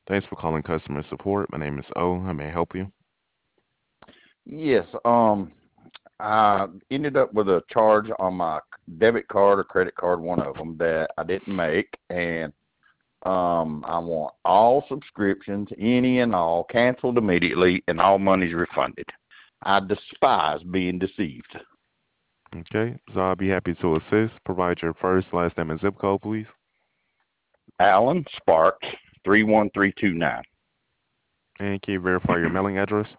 Thanks for calling customer support. My name is O. How may I help you? Yes, I ended up with a charge on my debit card or credit card, one of them, that I didn't make, and I want all subscriptions, any and all, canceled immediately, and all money's refunded. I despise being deceived. Okay, so I'll be happy to assist. Provide your first, last name, and zip code, please. Alan Sparks, 31329, And can you verify your mailing address?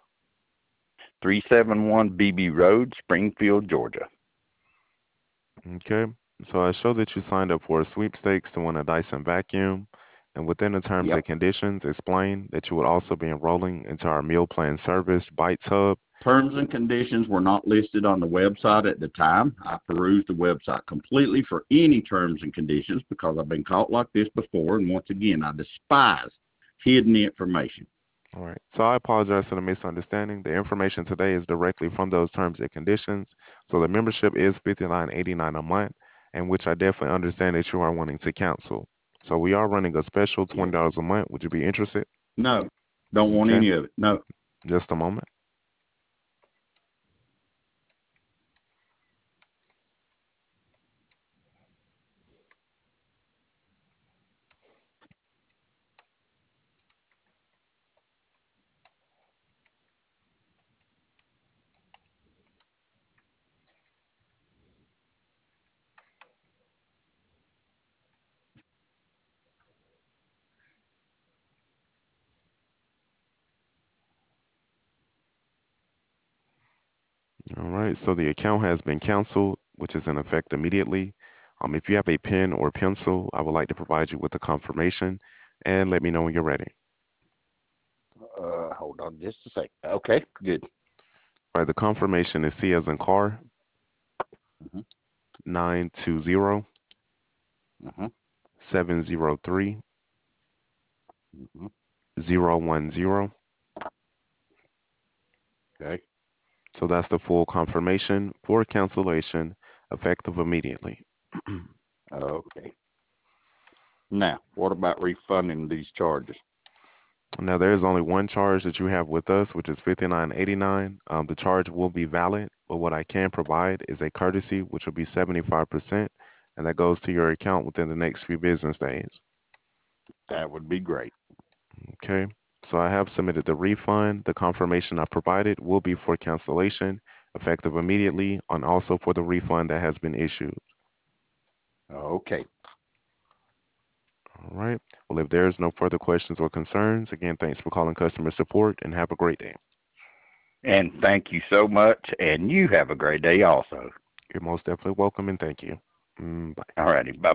371 BB Road, Springfield, Georgia. Okay, so I show that you signed up for a sweepstakes to win a Dyson vacuum. And within the terms Yep. and conditions, explain that you would also be enrolling into our meal plan service, Bites Hub. Terms and conditions were not listed on the website at the time. I perused the website completely for any terms and conditions because I've been caught like this before, and once again, I despise hidden information. All right, so I apologize for the misunderstanding. The information today is directly from those terms and conditions. So the membership is $59.89 a month, and which I definitely understand that you are wanting to cancel. So we are running a special Yes. $20 a month. Would you be interested? No, don't want Okay, any of it. No. just a moment. All right, so the account has been canceled, which is in effect immediately. If you have a pen or pencil, I would like to provide you with a confirmation and let me know when you're ready. Hold on just a sec. Okay, good. All right, the confirmation is C as in car, Mm-hmm. 920 Mm-hmm. 703 Mm-hmm. 010. Okay. So that's the full confirmation for cancellation effective immediately. Okay. Now, what about refunding these charges? Now there is only one charge that you have with us, which is $59.89. The charge will be valid, but what I can provide is a courtesy, which will be 75%, and that goes to your account within the next few business days. That would be great. Okay. So I have submitted the refund. The confirmation I provided will be for cancellation, effective immediately, and also for the refund that has been issued. Okay. All right. Well, if there's no further questions or concerns, again, thanks for calling customer support and have a great day. And thank you so much, and you have a great day also. You're most definitely welcome and thank you. Bye. All righty. Bye.